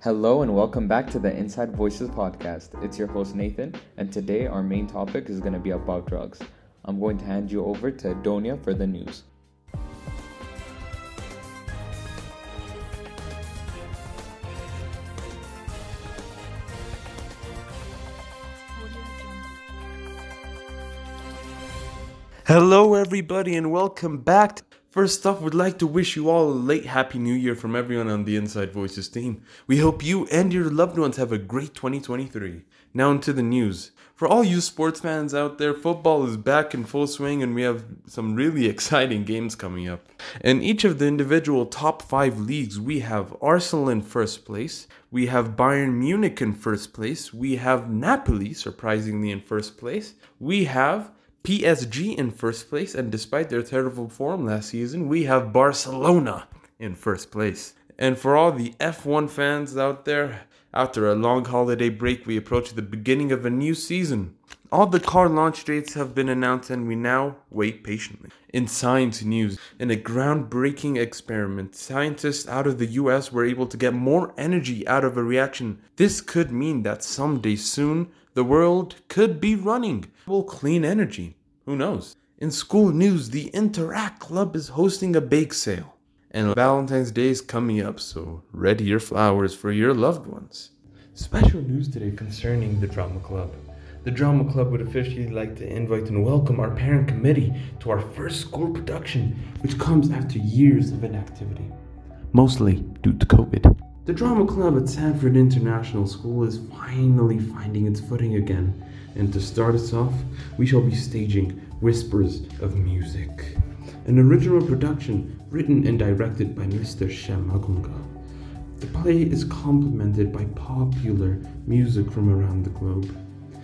Hello and welcome back to the Inside Voices podcast. It's your host Nathan, and today our main topic is going to be about drugs. I'm going to hand you over to Adonia for the news. Hello everybody and welcome back. First off, we'd like to wish you all a late Happy New Year from everyone on the Inside Voices team. We hope you and your loved ones have a great 2023. Now into the news. For all you sports fans out there, football is back in full swing and we have some really exciting games coming up. In each of the individual top 5 leagues, we have Arsenal in first place, we have Bayern Munich in first place, we have Napoli surprisingly in first place, we have PSG in first place, and despite their terrible form last season, we have Barcelona in first place. And for all the F1 fans out there, after a long holiday break, we approach the beginning of a new season. All the car launch dates have been announced and we now wait patiently. In science news, in a groundbreaking experiment, scientists out of the US were able to get more energy out of a reaction. This could mean that someday soon, the world could be running clean energy. Who knows? In school news, the Interact Club is hosting a bake sale. And Valentine's Day is coming up, so ready your flowers for your loved ones. Special news today concerning the Drama Club. The Drama Club would officially like to invite and welcome our parent committee to our first school production, which comes after years of inactivity, mostly due to COVID. The Drama Club at Sanford International School is finally finding its footing again. And to start us off, we shall be staging Whispers of Music, an original production written and directed by Mr. Shem Agunga. The play is complemented by popular music from around the globe.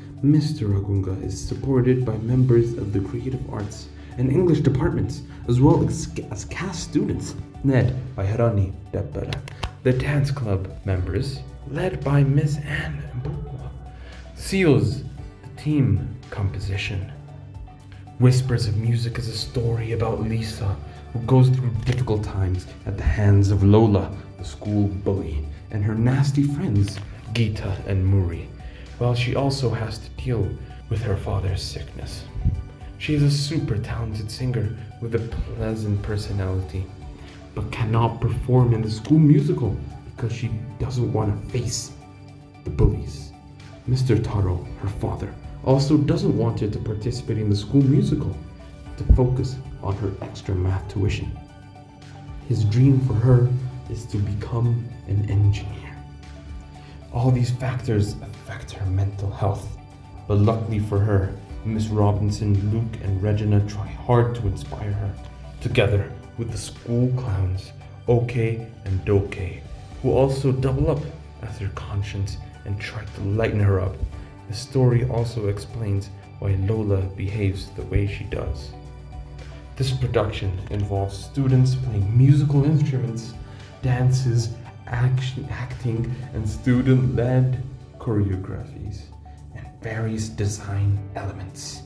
Mr. Agunga is supported by members of the creative arts and English departments, as well as cast students, led by Harani Debbara. The dance club members, led by Miss Anne Mbukwa, seals the team composition. Whispers of Music is a story about Lisa, who goes through difficult times at the hands of Lola, the school bully, and her nasty friends, Geeta and Muri, while she also has to deal with her father's sickness. She is a super talented singer with a pleasant personality, but cannot perform in the school musical because she doesn't want to face the bullies. Mr. Taro, her father, also doesn't want her to participate in the school musical to focus on her extra math tuition. His dream for her is to become an engineer. All these factors affect her mental health, but luckily for her, Miss Robinson, Luke, and Regina try hard to inspire her, together with the school clowns, OK and Doke, who also double up as her conscience and try to lighten her up. The story also explains why Lola behaves the way she does. This production involves students playing musical instruments, dances, acting, and student-led choreographies, and various design elements.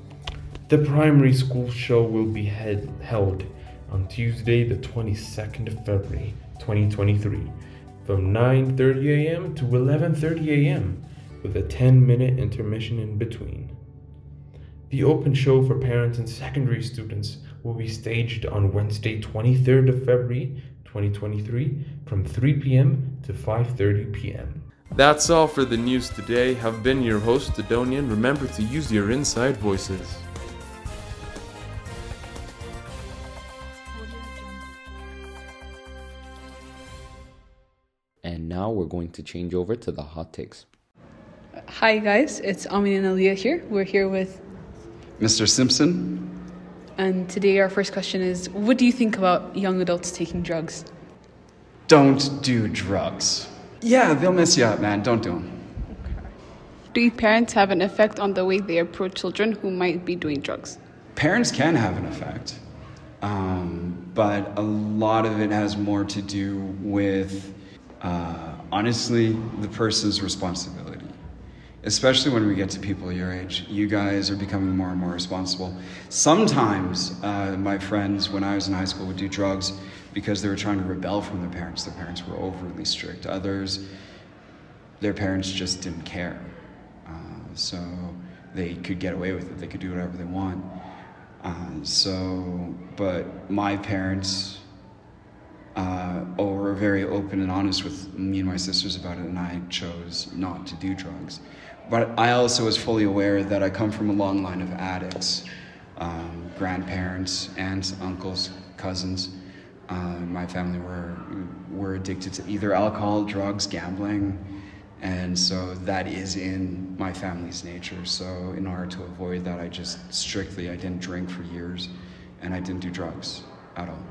The primary school show will be held on Tuesday, the 22nd of February, 2023, from 9:30 a.m. to 11:30 a.m., with a 10-minute intermission in between. The open show for parents and secondary students will be staged on Wednesday, 23rd of February, 2023, from 3 p.m. to 5:30 p.m. That's all for the news today. I've been your host, Adonia, and remember to use your inside voices. And now we're going to change over to the hot takes. Hi guys, it's Amin and Aliyah here. We're here with Mr. Simpson. And today our first question is, what do you think about young adults taking drugs? Don't do drugs. Yeah, they'll mess you up, man. Don't do them. Do parents have an effect on the way they approach children who might be doing drugs? Parents can have an effect, but a lot of it has more to do with, honestly, the person's responsibility. Especially when we get to people your age. You guys are becoming more and more responsible. Sometimes my friends, when I was in high school, would do drugs because they were trying to rebel from their parents. Their parents were overly strict. Others, their parents just didn't care. So they could get away with it. They could do whatever they want. But my parents were very open and honest with me and my sisters about it, and I chose not to do drugs. But I also was fully aware that I come from a long line of addicts, grandparents, aunts, uncles, cousins. My family were addicted to either alcohol, drugs, gambling, and so that is in my family's nature. So in order to avoid that, I didn't drink for years, and I didn't do drugs at all.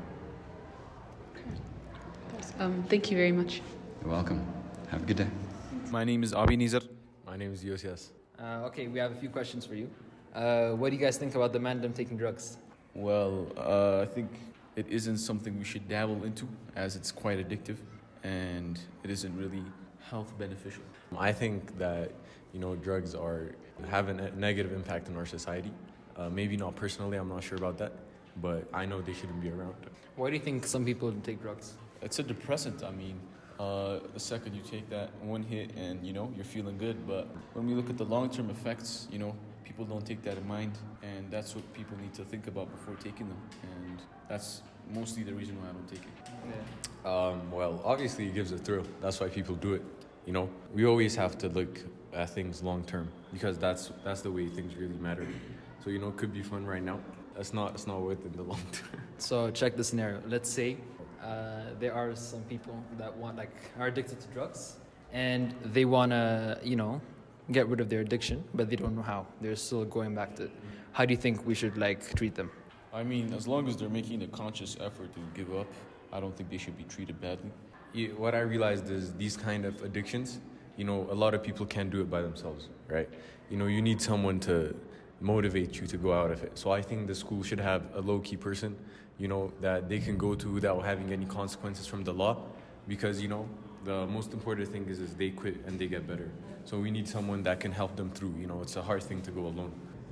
Thank you very much. You're welcome. Have a good day. My name is Abi Nizar. My name is Yosias. Okay, we have a few questions for you. What do you guys think about the mandem taking drugs? Well, I think it isn't something we should dabble into, as it's quite addictive and it isn't really health beneficial. I think that, drugs have a negative impact on our society. Maybe not personally, I'm not sure about that, but I know they shouldn't be around. Why do you think some people take drugs? It's a depressant. The second you take that one hit and, you're feeling good. But when we look at the long-term effects, people don't take that in mind. And that's what people need to think about before taking them. And that's mostly the reason why I don't take it. Yeah. Well, obviously it gives a thrill. That's why people do it. We always have to look at things long-term because that's the way things really matter. So, it could be fun right now. It's not worth it in the long term. So check the scenario. Let's say there are some people that are addicted to drugs and they want to, get rid of their addiction, but they don't know how. They're still going back to it. How do you think we should treat them? As long as they're making a conscious effort to give up, I don't think they should be treated badly. What I realized is these kind of addictions, a lot of people can't do it by themselves, right? You need someone to motivate you to go out of it. So I think the school should have a low-key person, that they can go to without having any consequences from the law, because, the most important thing is they quit and they get better. So we need someone that can help them through. It's a hard thing to go alone.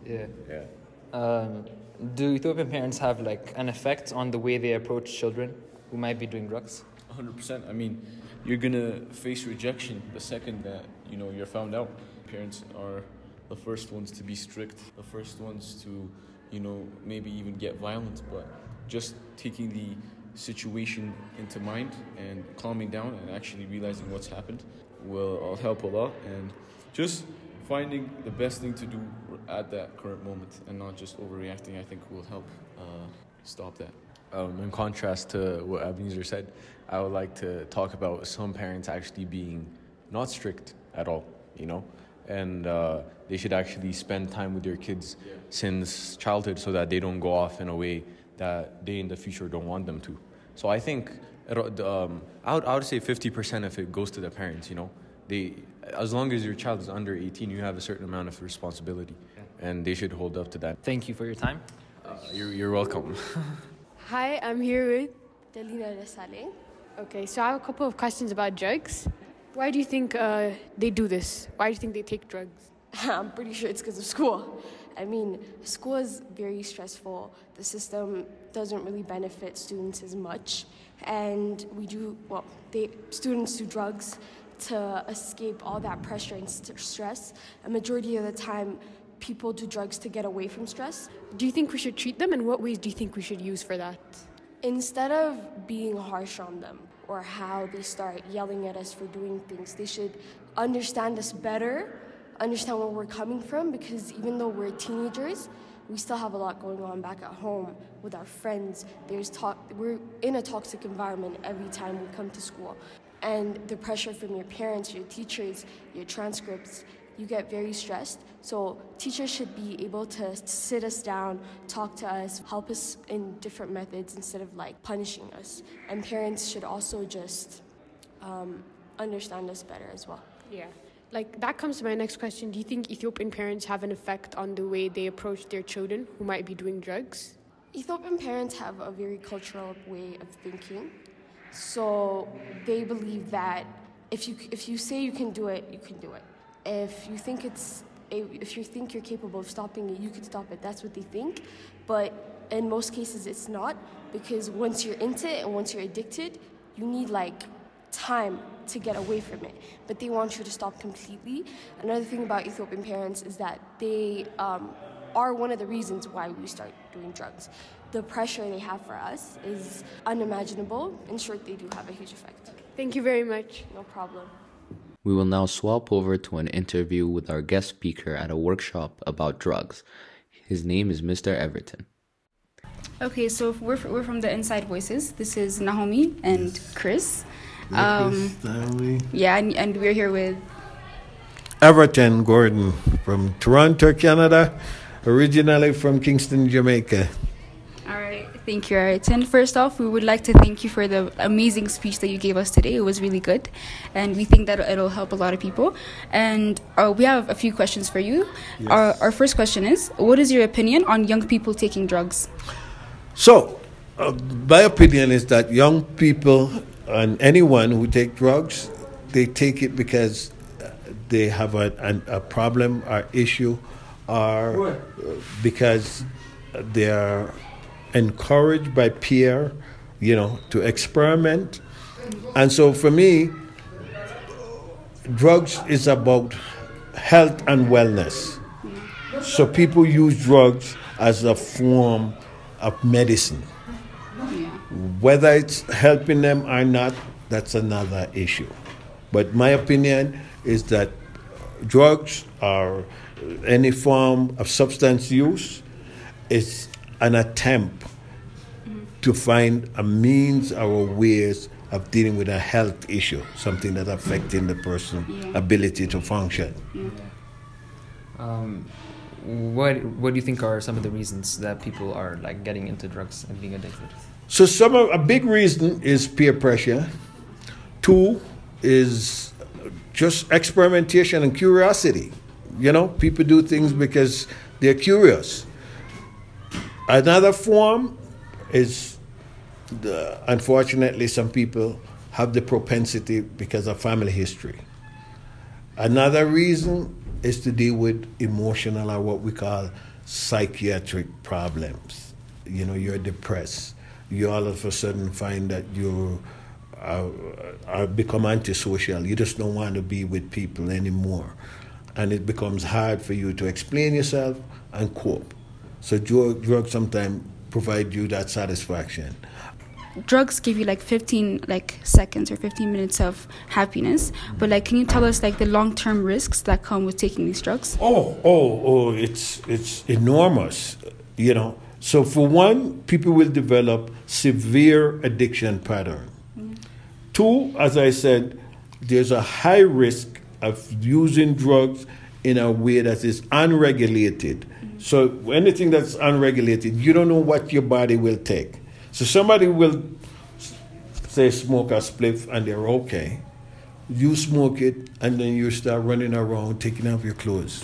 Yeah. Do Ethiopian parents have an effect on the way they approach children who might be doing drugs? 100%. You're gonna face rejection the second that you're found out. Parents are the first ones to be strict, the first ones to maybe even get violent, but just taking the situation into mind and calming down and actually realizing what's happened will help a lot, and just finding the best thing to do at that current moment and not just overreacting, I think will help stop that. In contrast to what Ebenezer said, I would like to talk about some parents actually being not strict at all, and they should actually spend time with their kids since childhood so that they don't go off in a way that they in the future don't want them to. So I think I would say 50% of it goes to the parents, as long as your child is under 18, you have a certain amount of responsibility, and they should hold up to that. Thank you for your time. You're welcome. Hi, I'm here with Delina Desale. Okay, so I have a couple of questions about drugs. Why do you think they do this? Why do you think they take drugs? I'm pretty sure it's because of school. School is very stressful. The system doesn't really benefit students as much. And students do drugs to escape all that pressure and stress. A majority of the time, people do drugs to get away from stress. Do you think we should treat them, and what ways do you think we should use for that? Instead of being harsh on them or how they start yelling at us for doing things, they should understand us better, understand where we're coming from, because even though we're teenagers, we still have a lot going on back at home with our friends. We're in a toxic environment every time we come to school. And the pressure from your parents, your teachers, your transcripts, you get very stressed. So teachers should be able to sit us down, talk to us, help us in different methods instead of punishing us. And parents should also just understand us better as well. Yeah. That comes to my next question. Do you think Ethiopian parents have an effect on the way they approach their children who might be doing drugs? Ethiopian parents have a very cultural way of thinking. So they believe that if you say you can do it, you can do it. If you think you're capable of stopping it, you can stop it. That's what they think. But in most cases it's not, because once you're into it and once you're addicted, you need like time to get away from it. But they want you to stop completely. Another thing about Ethiopian parents is that they are one of the reasons why we start doing drugs. The pressure they have for us is unimaginable. In short, they do have a huge effect. Thank you very much. No problem. We will now swap over to an interview with our guest speaker at a workshop about drugs. His name is Mr. Everton. Okay, so we're from the Inside Voices. This is Naomi and Chris. Yeah, and we're here with Everton Gordon from Toronto, Canada, originally from Kingston, Jamaica. All right, thank you, Everton. First off, we would like to thank you for the amazing speech that you gave us today. It was really good, and we think that it'll help a lot of people. And we have a few questions for you. Yes. Our first question is, what is your opinion on young people taking drugs? So, my opinion is that young people and anyone who take drugs, they take it because they have a problem or issue, or because they are encouraged by peer, to experiment. And so for me, drugs is about health and wellness. So people use drugs as a form of medicine. Whether it's helping them or not, that's another issue. But my opinion is that drugs or any form of substance use is an attempt to find a means or ways of dealing with a health issue, something that's affecting the person's ability to function. What do you think are some of the reasons that people are like getting into drugs and being addicted? So a big reason is peer pressure. 2 is just experimentation and curiosity. People do things because they're curious. Another form is, unfortunately, some people have the propensity because of family history. Another reason is to deal with emotional or what we call psychiatric problems. You're depressed. You all of a sudden find that you become antisocial. You just don't want to be with people anymore. And it becomes hard for you to explain yourself and cope. So drugs sometimes provide you that satisfaction. Drugs give you 15 seconds or 15 minutes of happiness, but can you tell us the long-term risks that come with taking these drugs? It's enormous, So for one, people will develop severe addiction pattern. 2, as I said, there's a high risk of using drugs in a way that is unregulated. So anything that's unregulated, you don't know what your body will take. So somebody will, say, smoke a spliff and they're okay. You smoke it and then you start running around taking off your clothes.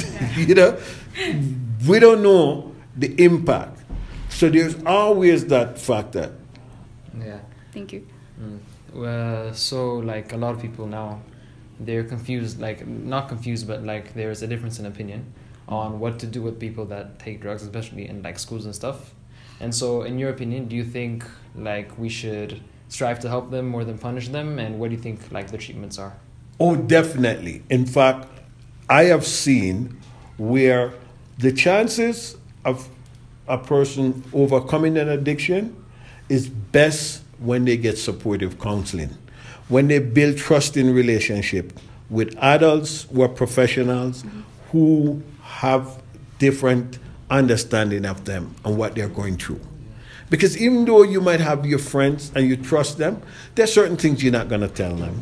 We don't know the impact. So there's always that factor. Yeah. Thank you. So a lot of people now, they're confused, not confused, but there's a difference in opinion on what to do with people that take drugs, especially in schools and stuff. And so in your opinion, do you think we should strive to help them more than punish them? And what do you think the treatments are? Oh, definitely. In fact, I have seen where the chances of a person overcoming an addiction is best when they get supportive counseling, when they build trust in relationship with adults who are professionals who have different understanding of them and what they're going through. Because even though you might have your friends and you trust them, there's certain things you're not going to tell them.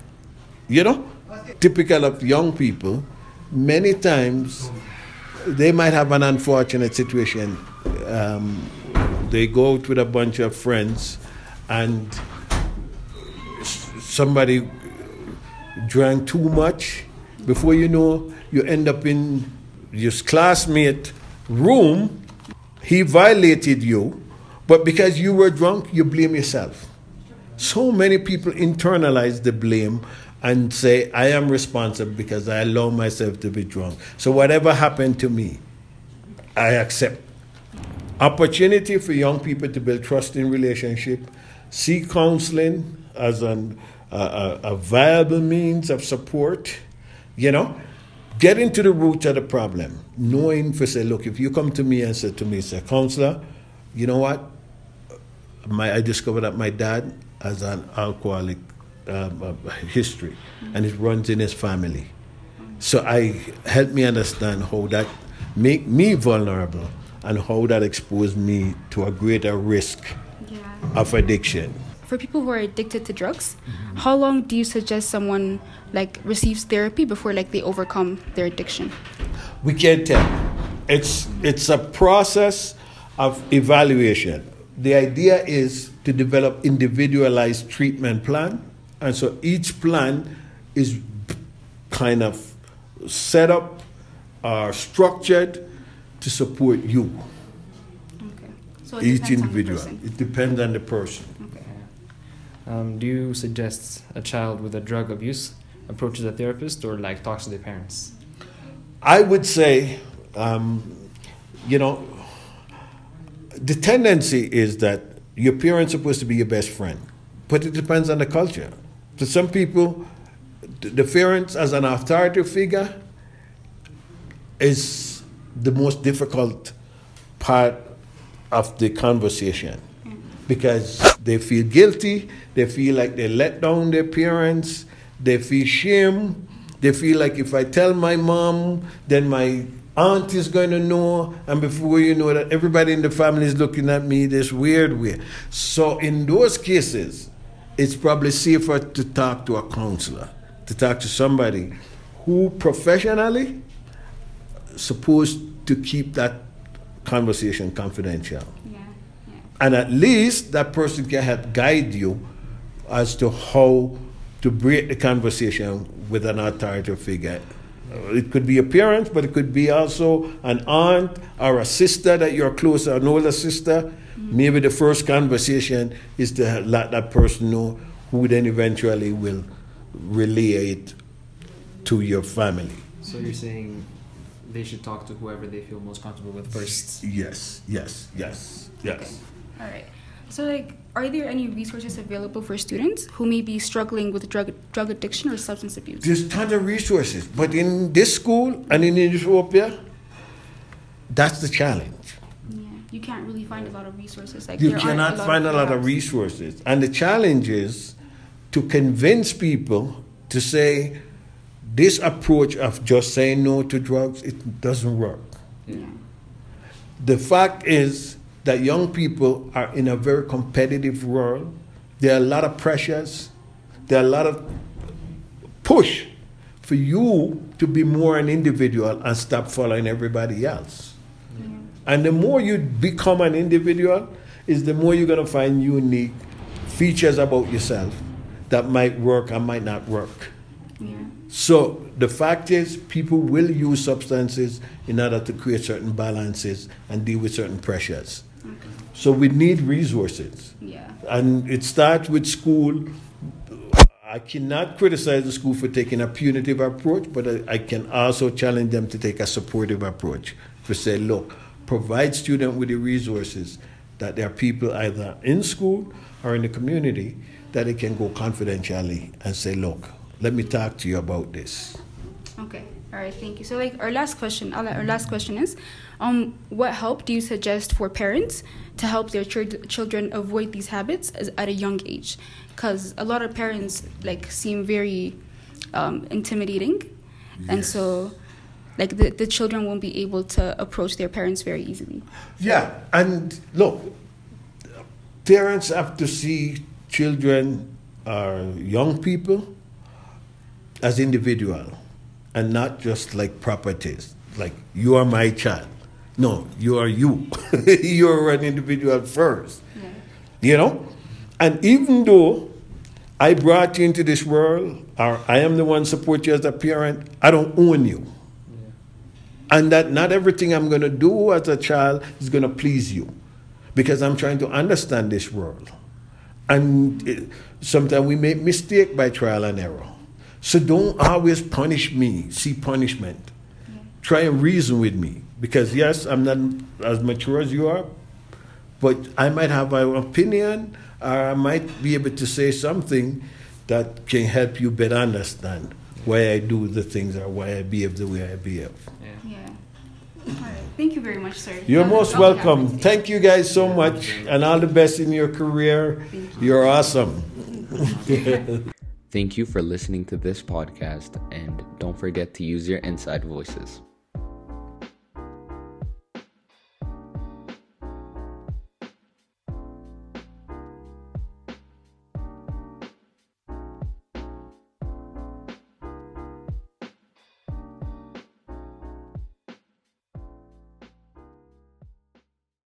Typical of young people, many times they might have an unfortunate situation. They go out with a bunch of friends and somebody drank too much. Before you know, you end up in your classmate room. He violated you, but because you were drunk, you blame yourself. So many people internalize the blame and say, I am responsible because I allow myself to be drunk. So whatever happened to me, I accept. Opportunity for young people to build trust in relationship, see counseling as a viable means of support, get into the root of the problem, knowing for say, look, if you come to me and say to me, say, counselor, you know what? I discovered that my dad has an alcoholic history, and it runs in his family. So help me understand how that make me vulnerable and how that exposed me to a greater risk of addiction. For people who are addicted to drugs, how long do you suggest someone receives therapy before they overcome their addiction? We can't tell. It's a process of evaluation. The idea is to develop individualized treatment plan, and so each plan is kind of set up or structured to support you. Okay. So each individual. It depends on the person. Okay. Do you suggest a child with a drug abuse approaches a therapist or talks to their parents? I would say, the tendency is that your parents are supposed to be your best friend, but it depends on the culture. For some people, the parents as an authority figure is the most difficult part of the conversation because they feel guilty, they feel like they let down their parents, they feel shame, they feel like if I tell my mom, then my aunt is going to know, and before you know that, everybody in the family is looking at me this weird way. So in those cases, it's probably safer to talk to a counselor, to talk to somebody who professionally supposed to keep that conversation confidential. And at least that person can help guide you as to how to break the conversation with an authoritative figure. It could be a parent, but it could be also an aunt or a sister that you're close to, an older sister. Maybe the first conversation is to let that person know, who then eventually will relay it to your family. So you're saying they should talk to whoever they feel most comfortable with first? Yes. Okay. All right. So, are there any resources available for students who may be struggling with drug addiction or substance abuse? There's tons of resources, but in this school and in Ethiopia, that's the challenge. Yeah, you can't really find a lot of resources. You cannot find a lot of resources, and the challenge is to convince people to say this approach of just saying no to drugs, it doesn't work. Yeah. The fact is that young people are in a very competitive world. There are a lot of pressures. There are a lot of push for you to be more an individual and stop following everybody else. Yeah. And the more you become an individual, is the more you're going to find unique features about yourself that might work and might not work. Yeah. So the fact is, people will use substances in order to create certain balances and deal with certain pressures. Okay. So we need resources. Yeah. And it starts with school. I cannot criticize the school for taking a punitive approach, but I can also challenge them to take a supportive approach. To say, look, provide students with the resources that there are people either in school or in the community that they can go confidentially and say, look, let me talk to you about this. Okay. All right. Thank you. So, our last question is, what help do you suggest for parents to help their children avoid these habits at a young age? Because a lot of parents seem very intimidating, yes. And so the children won't be able to approach their parents very easily. Yeah, and look, parents have to see children or young people as individual and not just like properties. Like, you are my child. No, you are you. You're an individual first. Yeah. You know? And even though I brought you into this world, or I am the one support you as a parent, I don't own you. Yeah. And that not everything I'm going to do as a child is going to please you, because I'm trying to understand this world. And sometimes we make mistake by trial and error. So don't always punish me, see punishment. Yeah. Try and reason with me. Because yes, I'm not as mature as you are, But I might have an opinion, or I might be able to say something that can help you better understand why I do the things or why I behave the way I behave. Yeah. All right. Thank you very much, sir. You're most welcome. Thank you guys so much, and all the best in your career. You're awesome. Thank you for listening to this podcast, and don't forget to use your inside voices.